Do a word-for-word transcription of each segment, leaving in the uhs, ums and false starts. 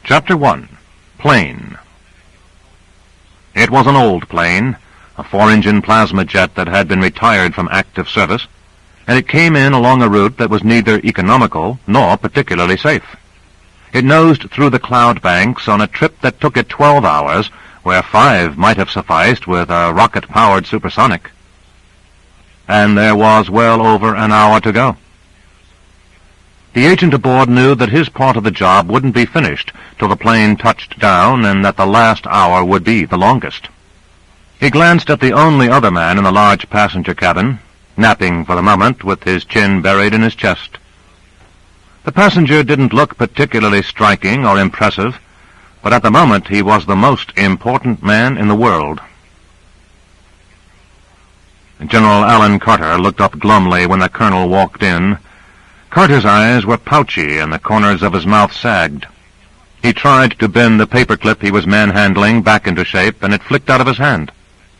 Chapter one. Plane. It was an old plane, a four-engine plasma jet that had been retired from active service, and it came in along a route that was neither economical nor particularly safe. It nosed through the cloud banks on a trip that took it twelve hours, where five might have sufficed with a rocket-powered supersonic. And there was well over an hour to go. The agent aboard knew that his part of the job wouldn't be finished till the plane touched down, and that the last hour would be the longest. He glanced at the only other man in the large passenger cabin, napping for the moment with his chin buried in his chest. The passenger didn't look particularly striking or impressive, but at the moment he was the most important man in the world. General Alan Carter looked up glumly when the colonel walked in. Carter's eyes were pouchy and the corners of his mouth sagged. He tried to bend the paperclip he was manhandling back into shape, and it flicked out of his hand.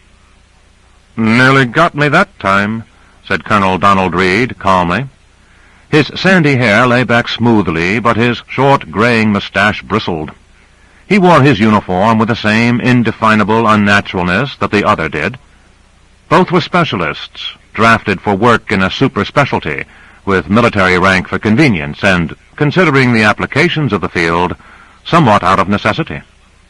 "Nearly got me that time," said Colonel Donald Reed calmly. His sandy hair lay back smoothly, but his short graying mustache bristled. He wore his uniform with the same indefinable unnaturalness that the other did. Both were specialists, drafted for work in a super specialty, with military rank for convenience, and, considering the applications of the field, somewhat out of necessity.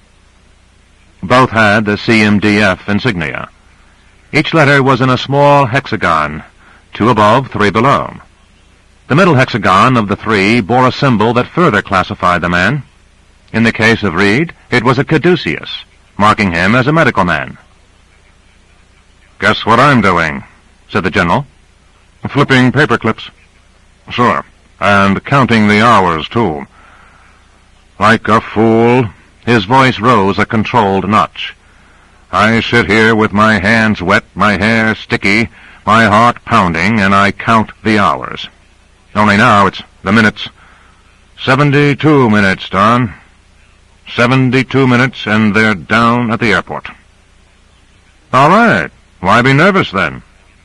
Both had the C M D F insignia. Each letter was in a small hexagon, two above, three below. The middle hexagon of the three bore a symbol that further classified the man. In the case of Reed, it was a caduceus, marking him as a medical man. "Guess what I'm doing," said the general. "Flipping paperclips." "Sure, and counting the hours, too." Like a fool, his voice rose a controlled notch. "I sit here with my hands wet, my hair sticky, my heart pounding, and I count the hours. Only now it's the minutes. Seventy-two minutes, Don. Seventy-two minutes, and they're down at the airport." "All right. Why be nervous, then?"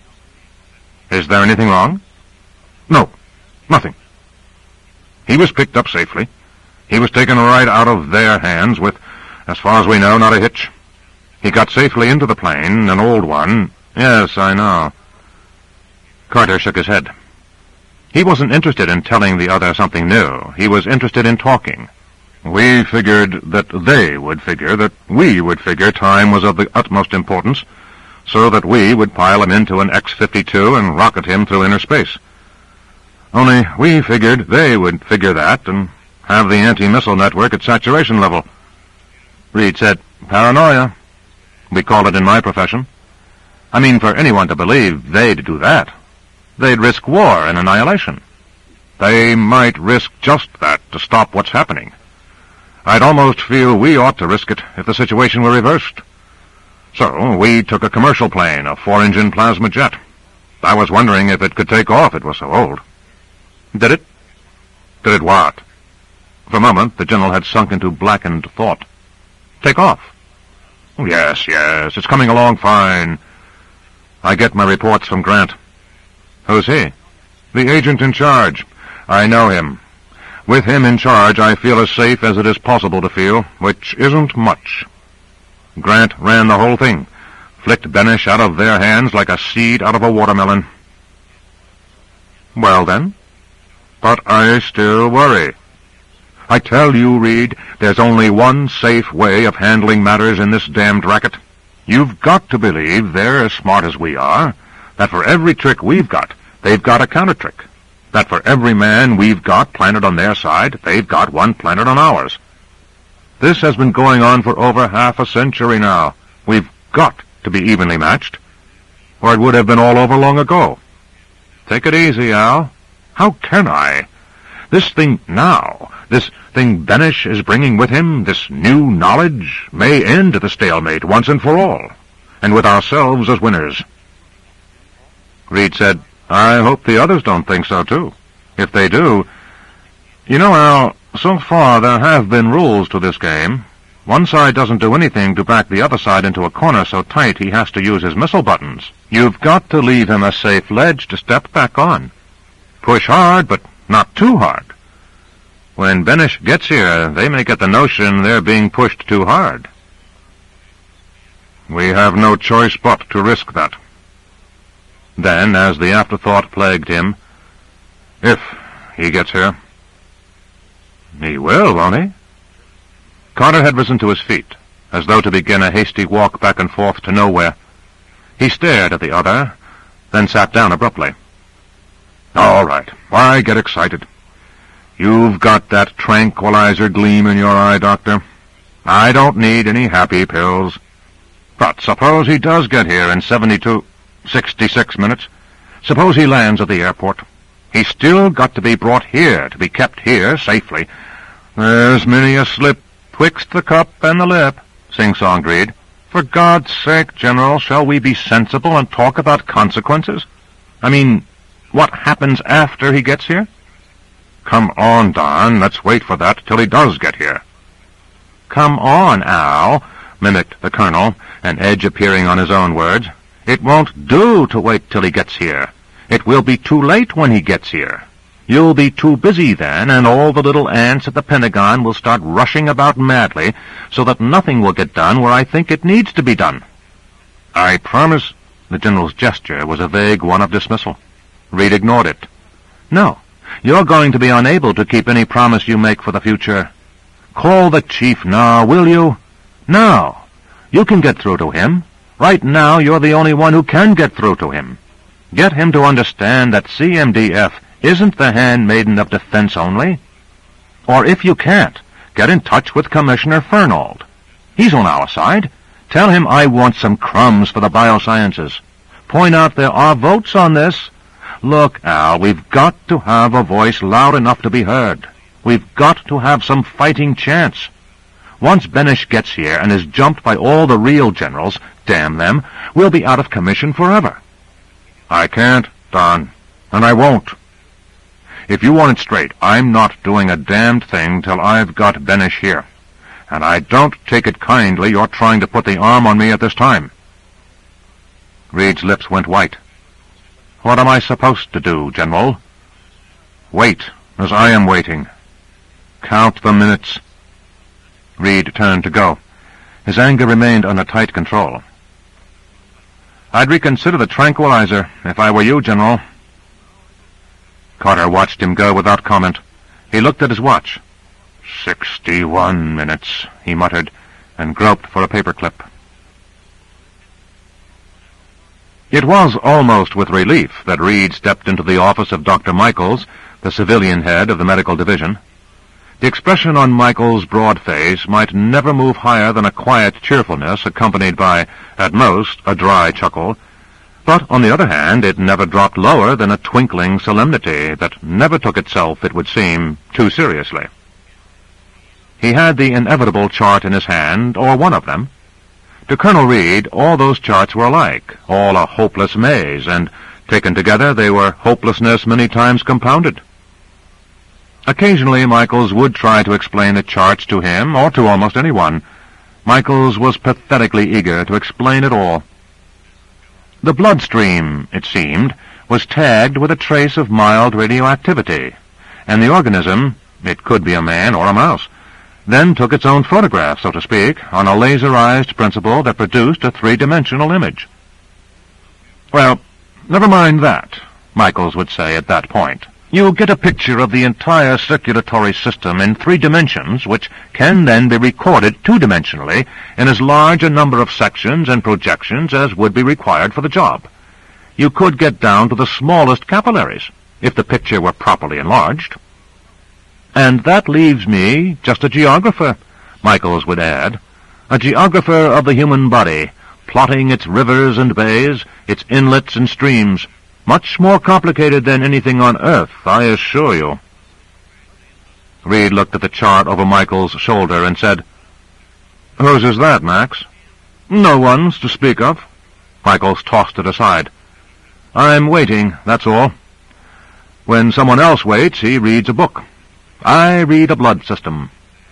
"Is there anything wrong?" "No, nothing. He was picked up safely. He was taken right out of their hands with, as far as we know, not a hitch. He got safely into the plane, an old one." "Yes, I know." Carter shook his head. He wasn't interested in telling the other something new. He was interested in talking. "We figured that they would figure that we would figure time was of the utmost importance, so that we would pile him into an X fifty-two and rocket him through inner space. Only we figured they would figure that and have the anti-missile network at saturation level." Reed said, "Paranoia. We call it in my profession. I mean, for anyone to believe they'd do that. They'd risk war and annihilation. They might risk just that to stop what's happening. I'd almost feel we ought to risk it if the situation were reversed. So we took a commercial plane, a four-engine plasma jet. I was wondering if it could take off, it was so old." "Did it?" "Did it what?" For a moment the general had sunk into blackened thought. "Take off?" "Oh, yes, yes, it's coming along fine. I get my reports from Grant." "Who's he?" "The agent in charge. I know him. With him in charge, I feel as safe as it is possible to feel, which isn't much. Grant ran the whole thing, flicked Benesch out of their hands like a seed out of a watermelon." "Well, then?" "But I still worry. I tell you, Reed, there's only one safe way of handling matters in this damned racket. You've got to believe they're as smart as we are, that for every trick we've got, they've got a counter-trick, that for every man we've got planted on their side, they've got one planted on ours. This has been going on for over half a century now. We've got to be evenly matched, or it would have been all over long ago. Take it easy, Al." "How can I? This thing now, this thing Benesch is bringing with him, this new knowledge, may end the stalemate once and for all, and with ourselves as winners." Reed said, "I hope the others don't think so, too. If they do... You know, Al, so far there have been rules to this game. One side doesn't do anything to back the other side into a corner so tight he has to use his missile buttons. You've got to leave him a safe ledge to step back on. Push hard, but not too hard. When Benesch gets here, they may get the notion they're being pushed too hard. We have no choice but to risk that. Then, as the afterthought plagued him, if he gets here. He will, won't he? Carter had risen to his feet, as though to begin a hasty walk back and forth to nowhere. He stared at the other, then sat down abruptly. All right, why get excited? You've got that tranquilizer gleam in your eye, Doctor. I don't need any happy pills. But suppose he does get here in seventy-two, sixty-six minutes. Suppose he lands at the airport. He's still got to be brought here, to be kept here safely. There's many a slip twixt the cup and the lip, sing-songed Reed. For God's sake, General, shall we be sensible and talk about consequences? I mean, what happens after he gets here? Come on, Don, let's wait for that till he does get here. Come on, Al, mimicked the Colonel, an edge appearing on his own words. It won't do to wait till he gets here. It will be too late when he gets here. You'll be too busy then, and all the little ants at the Pentagon will start rushing about madly, so that nothing will get done where I think it needs to be done. I promise. The General's gesture was a vague one of dismissal. Reed ignored it. No, you're going to be unable to keep any promise you make for the future. Call the Chief now, will you? Now. You can get through to him. Right now, you're the only one who can get through to him. Get him to understand that C M D F isn't the handmaiden of defense only. Or if you can't, get in touch with Commissioner Fernald. He's on our side. Tell him I want some crumbs for the biosciences. Point out there are votes on this. Look, Al, we've got to have a voice loud enough to be heard. We've got to have some fighting chance. Once Benesch gets here and is jumped by all the real generals, damn them, we'll be out of commission forever. I can't, Don, and I won't. If you want it straight, I'm not doing a damned thing till I've got Benesch here. And I don't take it kindly you're trying to put the arm on me at this time. Reed's lips went white. What am I supposed to do, General? Wait, as I am waiting. Count the minutes. Reed turned to go. His anger remained under tight control. I'd reconsider the tranquilizer if I were you, General. Carter watched him go without comment. He looked at his watch. Sixty-one minutes, he muttered, and groped for a paperclip. It was almost with relief that Reed stepped into the office of Doctor Michaels, the civilian head of the medical division. The expression on Michaels' broad face might never move higher than a quiet cheerfulness accompanied by, at most, a dry chuckle, but, on the other hand, it never dropped lower than a twinkling solemnity that never took itself, it would seem, too seriously. He had the inevitable chart in his hand, or one of them. To Colonel Reed, all those charts were alike, all a hopeless maze, and, taken together, they were hopelessness many times compounded. Occasionally, Michaels would try to explain the charts to him, or to almost anyone. Michaels was pathetically eager to explain it all. The bloodstream, it seemed, was tagged with a trace of mild radioactivity, and the organism, it could be a man or a mouse, then took its own photograph, so to speak, on a laserized principle that produced a three-dimensional image. Well, never mind that, Michaels would say at that point. You get a picture of the entire circulatory system in three dimensions, which can then be recorded two-dimensionally in as large a number of sections and projections as would be required for the job. You could get down to the smallest capillaries, if the picture were properly enlarged. And that leaves me just a geographer, Michaels would add, a geographer of the human body, plotting its rivers and bays, its inlets and streams. Much more complicated than anything on Earth, I assure you. Reed looked at the chart over Michaels' shoulder and said, Whose is that, Max? No one's to speak of. Michaels tossed it aside. I'm waiting, that's all. When someone else waits, he reads a book. I read a blood system.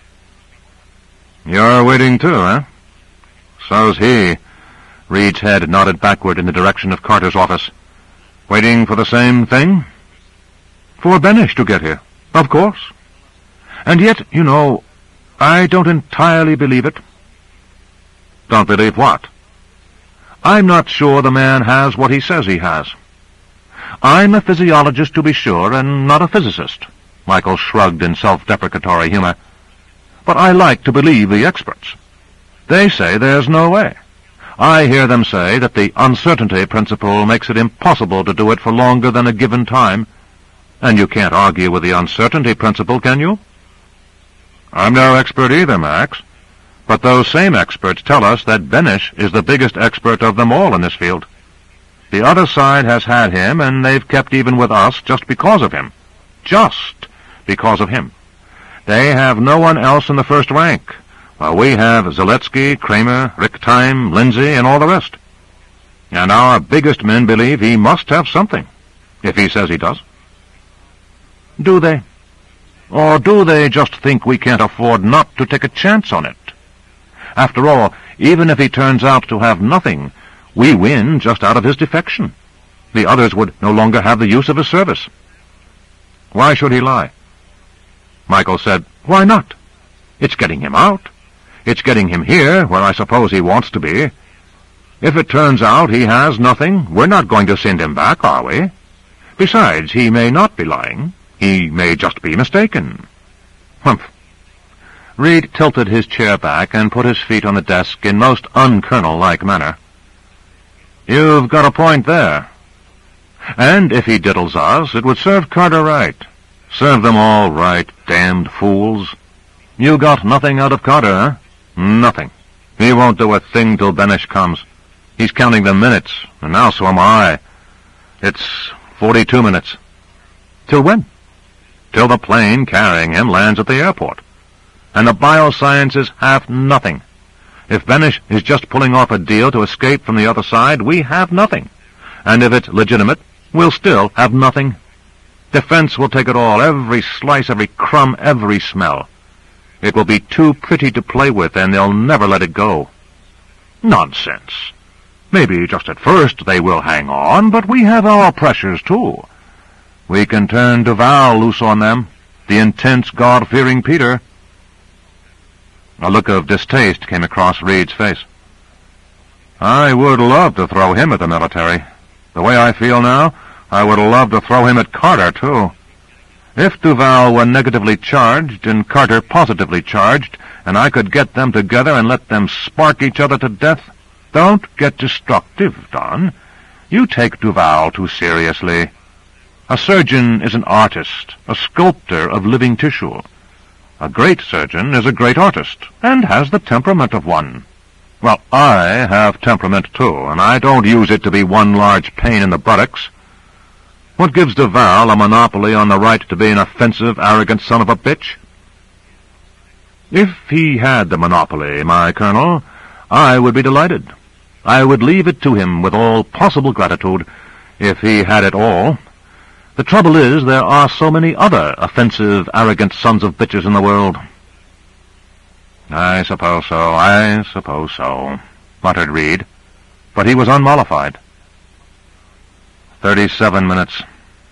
You're waiting too, eh? So's he. Reed's head nodded backward in the direction of Carter's office. Waiting for the same thing? For Benesch to get here, of course. And yet, you know, I don't entirely believe it. Don't believe what? I'm not sure the man has what he says he has. I'm a physiologist, to be sure, and not a physicist. Michael shrugged in self-deprecatory humor. But I like to believe the experts. They say there's no way. I hear them say that the uncertainty principle makes it impossible to do it for longer than a given time, and you can't argue with the uncertainty principle, can you? I'm no expert either, Max. But those same experts tell us that Benesch is the biggest expert of them all in this field. The other side has had him, and they've kept even with us just because of him. Just because of him. They have no one else in the first rank, while we have Zaletsky, Kramer, Richtheim, Lindsay, and all the rest. And our biggest men believe he must have something, if he says he does. Do they? Or do they just think we can't afford not to take a chance on it? After all, even if he turns out to have nothing, we win just out of his defection. The others would no longer have the use of his service. Why should he lie? Michael said, Why not? It's getting him out. It's getting him here, where I suppose he wants to be. If it turns out he has nothing, we're not going to send him back, are we? Besides, he may not be lying. He may just be mistaken. Humph. Reed tilted his chair back and put his feet on the desk in most un-colonel-like manner. You've got a point there. And if he diddles us, it would serve Carter right. Serve them all right, damned fools. You got nothing out of Carter, huh? Nothing. He won't do a thing till Benesch comes. He's counting the minutes, and now so am I. It's forty-two minutes. Till when? Till the plane carrying him lands at the airport. And the biosciences have nothing. If Benesch is just pulling off a deal to escape from the other side, we have nothing. And if it's legitimate, we'll still have nothing. Defense will take it all, every slice, every crumb, every smell. It will be too pretty to play with, and they'll never let it go. Nonsense. Maybe just at first they will hang on, but we have our pressures, too. We can turn Duval loose on them, the intense, God-fearing Peter. A look of distaste came across Reed's face. I would love to throw him at the military. The way I feel now, I would love to throw him at Carter, too. If Duval were negatively charged and Carter positively charged, and I could get them together and let them spark each other to death, don't get destructive, Don. You take Duval too seriously. A surgeon is an artist, a sculptor of living tissue. A great surgeon is a great artist, and has the temperament of one. Well, I have temperament, too, and I don't use it to be one large pain in the buttocks. What gives Duval a monopoly on the right to be an offensive, arrogant son of a bitch? If he had the monopoly, my colonel, I would be delighted. I would leave it to him with all possible gratitude, if he had it all. The trouble is, there are so many other offensive, arrogant sons of bitches in the world. I suppose so, I suppose so, muttered Reed, but he was unmollified. Thirty-seven minutes.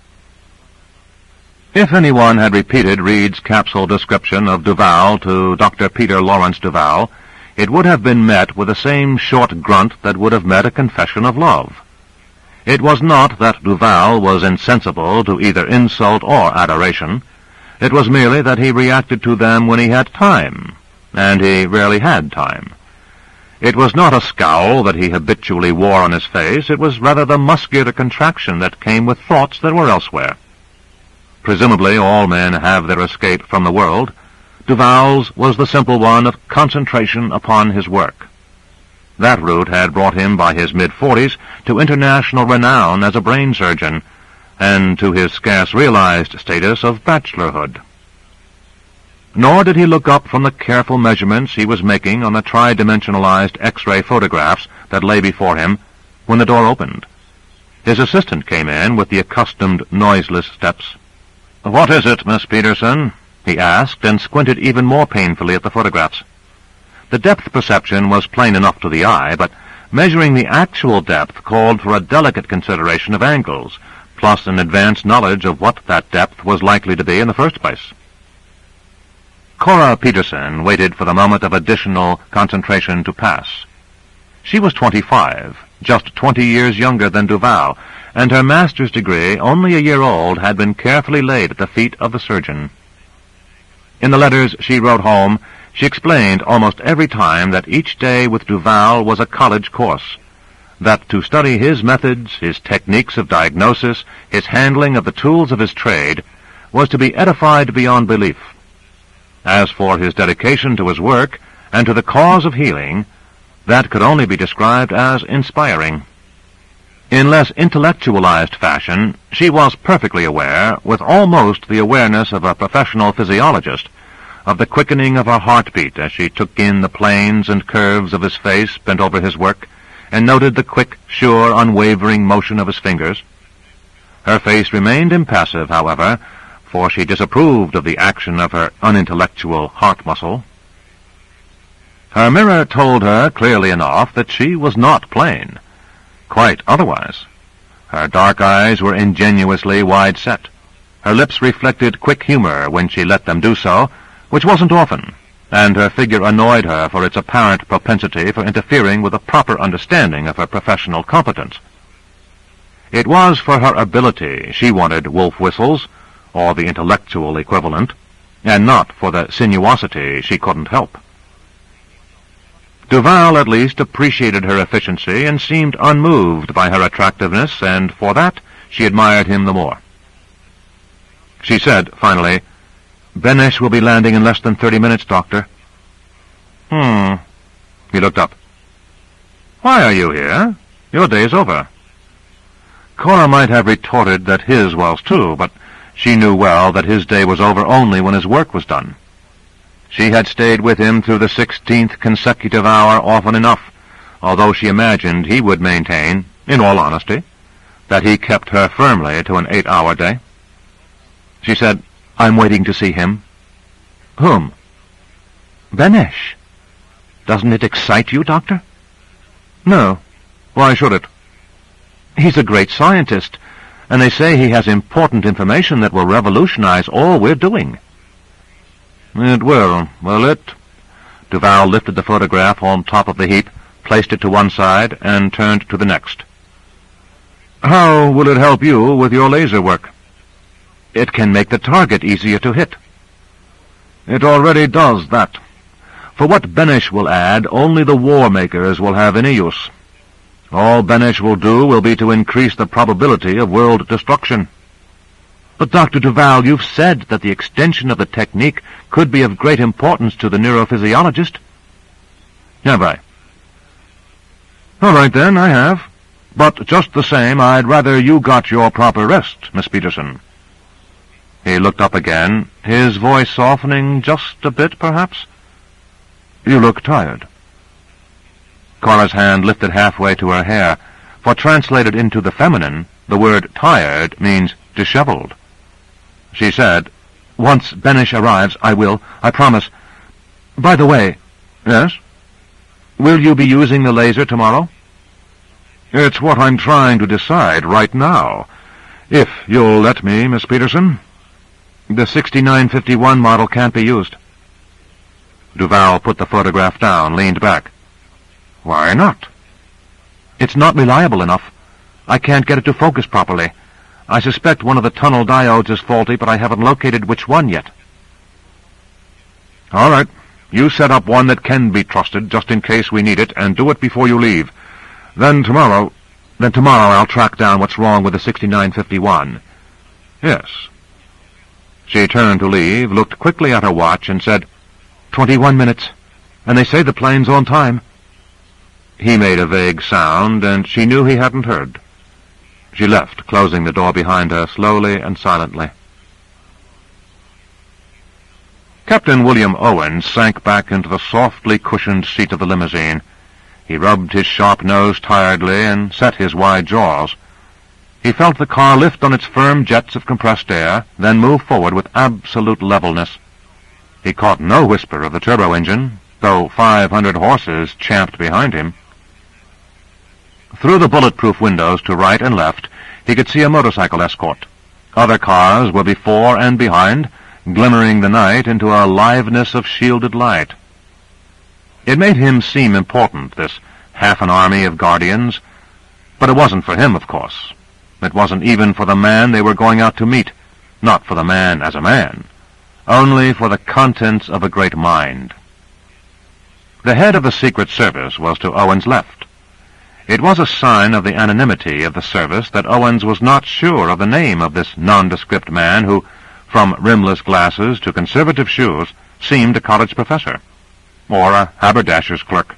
If anyone had repeated Reed's capsule description of Duval to Doctor Peter Lawrence Duval, it would have been met with the same short grunt that would have met a confession of love. It was not that Duval was insensible to either insult or adoration. It was merely that he reacted to them when he had time, and he rarely had time. It was not a scowl that he habitually wore on his face, it was rather the muscular contraction that came with thoughts that were elsewhere. Presumably all men have their escape from the world. Duval's was the simple one of concentration upon his work. That route had brought him by his mid-forties to international renown as a brain surgeon, and to his scarce-realized status of bachelorhood. Nor did he look up from the careful measurements he was making on the tri-dimensionalized X-ray photographs that lay before him when the door opened. His assistant came in with the accustomed noiseless steps. "What is it, Miss Peterson?" he asked, and squinted even more painfully at the photographs. The depth perception was plain enough to the eye, but measuring the actual depth called for a delicate consideration of angles, plus an advanced knowledge of what that depth was likely to be in the first place. Cora Peterson waited for the moment of additional concentration to pass. She was twenty-five, just twenty years younger than Duval, and her master's degree, only a year old, had been carefully laid at the feet of the surgeon. In the letters she wrote home, she explained almost every time that each day with Duval was a college course, that to study his methods, his techniques of diagnosis, his handling of the tools of his trade, was to be edified beyond belief. As for his dedication to his work and to the cause of healing, that could only be described as inspiring. In less intellectualized fashion, she was perfectly aware, with almost the awareness of a professional physiologist, of the quickening of her heartbeat as she took in the planes and curves of his face bent over his work, and noted the quick, sure, unwavering motion of his fingers. Her face remained impassive, however, for she disapproved of the action of her unintellectual heart muscle. Her mirror told her clearly enough that she was not plain. Quite otherwise. Her dark eyes were ingenuously wide-set. Her lips reflected quick humor when she let them do so, which wasn't often, and her figure annoyed her for its apparent propensity for interfering with a proper understanding of her professional competence. It was for her ability she wanted wolf whistles, or the intellectual equivalent, and not for the sinuosity she couldn't help. Duval at least appreciated her efficiency and seemed unmoved by her attractiveness, and for that she admired him the more. She said, finally, "Benesch will be landing in less than thirty minutes, Doctor." Hmm. He looked up. "Why are you here? Your day's over." Cora might have retorted that his was too, but she knew well that his day was over only when his work was done. She had stayed with him through the sixteenth consecutive hour often enough, although she imagined he would maintain, in all honesty, that he kept her firmly to an eight-hour day. She said, "I'm waiting to see him." "Whom?" "Benesch. Doesn't it excite you, Doctor?" "No. Why should it?" "He's a great scientist, and they say he has important information that will revolutionize all we're doing." "It will, will it?" Duval lifted the photograph on top of the heap, placed it to one side, and turned to the next. "How will it help you with your laser work?" "It can make the target easier to hit." "It already does that. For what Benesch will add, only the war makers will have any use. All Benesch will do will be to increase the probability of world destruction." "But, Doctor Duval, you've said that the extension of the technique could be of great importance to the neurophysiologist." "Have I?" "All right, then, I have. But just the same, I'd rather you got your proper rest, Miss Peterson." He looked up again, his voice softening just a bit, perhaps. "You look tired." Cora's hand lifted halfway to her hair, for translated into the feminine, the word tired means disheveled. She said, "Once Benesch arrives, I will, I promise. By the way—" "Yes?" "Will you be using the laser tomorrow?" "It's what I'm trying to decide right now. If you'll let me, Miss Peterson." "The sixty-nine fifty-one model can't be used." Duval put the photograph down, leaned back. "Why not?" "It's not reliable enough. I can't get it to focus properly. I suspect one of the tunnel diodes is faulty, but I haven't located which one yet." "All right. You set up one that can be trusted, just in case we need it, and do it before you leave. Then tomorrow—" "Then tomorrow I'll track down what's wrong with the sixty-nine fifty-one. "Yes." She turned to leave, looked quickly at her watch, and said, Twenty-one minutes, and they say the plane's on time." He made a vague sound, and she knew he hadn't heard. She left, closing the door behind her slowly and silently. Captain William Owens sank back into the softly cushioned seat of the limousine. He rubbed his sharp nose tiredly and set his wide jaws. He felt the car lift on its firm jets of compressed air, then move forward with absolute levelness. He caught no whisper of the turbo engine, though five hundred horses champed behind him. Through the bulletproof windows to right and left, he could see a motorcycle escort. Other cars were before and behind, glimmering the night into a liveness of shielded light. It made him seem important, this half an army of guardians, but it wasn't for him, of course. It wasn't even for the man they were going out to meet, not for the man as a man, only for the contents of a great mind. The head of the Secret Service was to Owen's left. It was a sign of the anonymity of the service that Owens was not sure of the name of this nondescript man who, from rimless glasses to conservative shoes, seemed a college professor, or a haberdasher's clerk.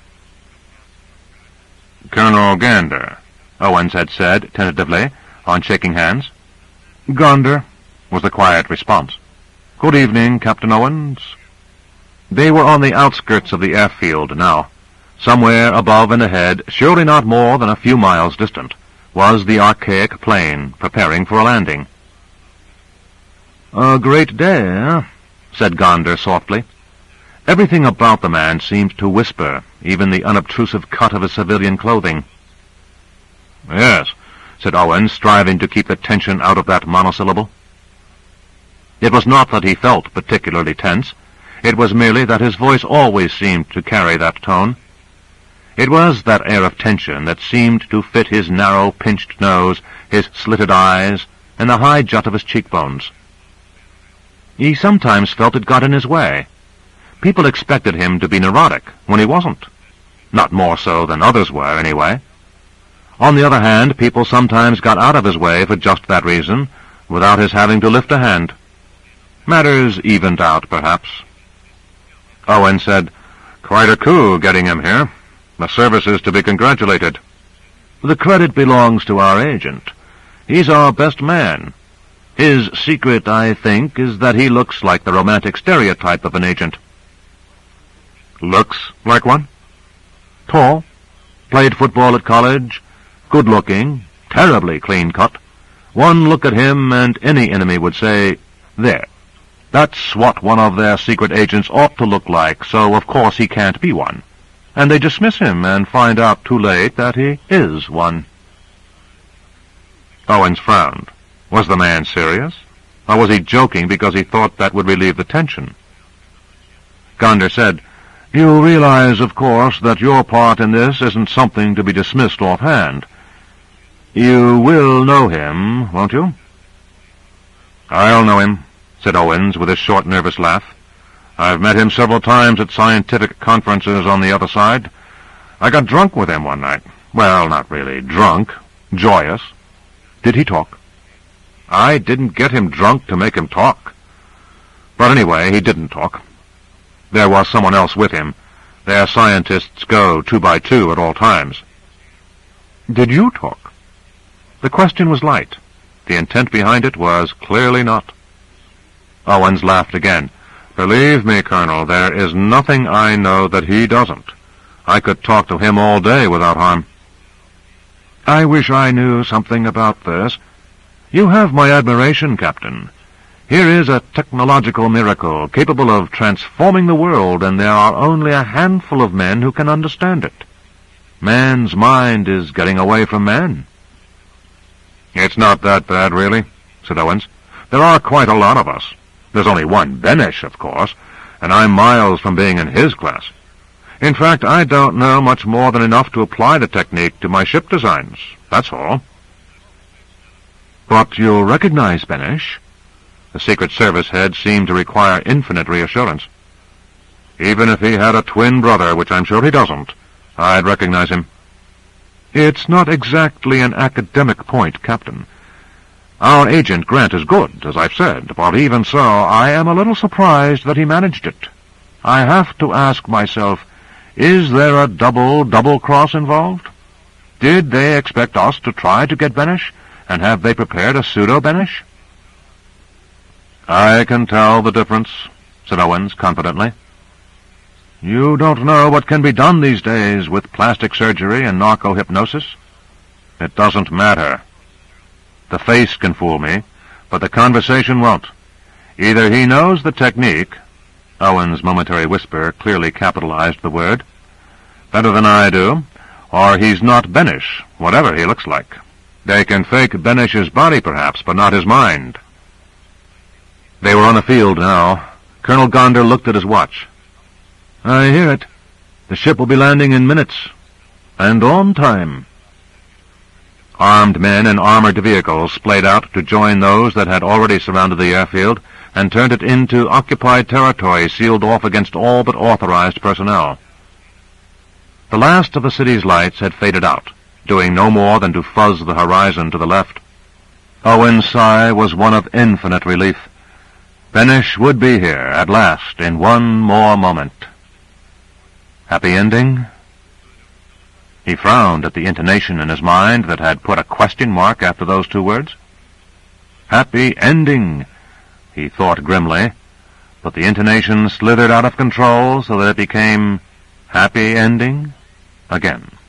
"Colonel Gander," Owens had said tentatively, on shaking hands. "Gander," was the quiet response. "Good evening, Captain Owens." They were on the outskirts of the airfield now. Somewhere above and ahead, surely not more than a few miles distant, was the archaic plane, preparing for a landing. "A great day, eh?" said Gander softly. Everything about the man seemed to whisper, even the unobtrusive cut of his civilian clothing. "Yes," said Owens, striving to keep the tension out of that monosyllable. It was not that he felt particularly tense. It was merely that his voice always seemed to carry that tone. It was that air of tension that seemed to fit his narrow, pinched nose, his slitted eyes, and the high jut of his cheekbones. He sometimes felt it got in his way. People expected him to be neurotic when he wasn't. Not more so than others were, anyway. On the other hand, people sometimes got out of his way for just that reason, without his having to lift a hand. Matters evened out, perhaps. Owen said, "Quite a coup getting him here. The service is to be congratulated." "The credit belongs to our agent. He's our best man. His secret, I think, is that he looks like the romantic stereotype of an agent." "Looks like one?" "Tall, played football at college, good-looking, terribly clean-cut. One look at him and any enemy would say, 'There, that's what one of their secret agents ought to look like, so of course he can't be one.' And they dismiss him and find out too late that he is one." Owens frowned. Was the man serious? Or was he joking because he thought that would relieve the tension? Gander said, "You realize, of course, that your part in this isn't something to be dismissed offhand. You will know him, won't you?" "I'll know him," said Owens with a short, nervous laugh. "I've met him several times at scientific conferences on the other side. I got drunk with him one night. Well, not really drunk. Joyous." "Did he talk?" "I didn't get him drunk to make him talk. But anyway, he didn't talk. There was someone else with him. Their scientists go two by two at all times." "Did you talk?" The question was light. The intent behind it was clearly not. Owens laughed again. "Believe me, Colonel, there is nothing I know that he doesn't. I could talk to him all day without harm." "I wish I knew something about this. You have my admiration, Captain. Here is a technological miracle capable of transforming the world, and there are only a handful of men who can understand it. Man's mind is getting away from man." "It's not that bad, really," said Owens. "There are quite a lot of us. There's only one Benesch, of course, and I'm miles from being in his class. In fact, I don't know much more than enough to apply the technique to my ship designs. That's all." "But you'll recognize Benesch?" The Secret Service head seemed to require infinite reassurance. "Even if he had a twin brother, which I'm sure he doesn't, I'd recognize him." "It's not exactly an academic point, Captain. Our agent, Grant, is good, as I've said, but even so, I am a little surprised that he managed it. I have to ask myself, is there a double, double-cross involved? Did they expect us to try to get Benesch, and have they prepared a pseudo-Benesch?" "I can tell the difference," said Owens confidently. "You don't know what can be done these days with plastic surgery and narco-hypnosis?" "It doesn't matter. The face can fool me, but the conversation won't. Either he knows the technique," Owens' momentary whisper clearly capitalized the word, "better than I do, or he's not Benesch, whatever he looks like. They can fake Benesch's body, perhaps, but not his mind." They were on the field now. Colonel Gonder looked at his watch. "I hear it. The ship will be landing in minutes. And on time." Armed men in armored vehicles splayed out to join those that had already surrounded the airfield and turned it into occupied territory sealed off against all but authorized personnel. The last of the city's lights had faded out, doing no more than to fuzz the horizon to the left. Owen's sigh was one of infinite relief. Finish would be here, at last, in one more moment. Happy ending? He frowned at the intonation in his mind that had put a question mark after those two words. Happy ending, he thought grimly, but the intonation slithered out of control so that it became happy ending again.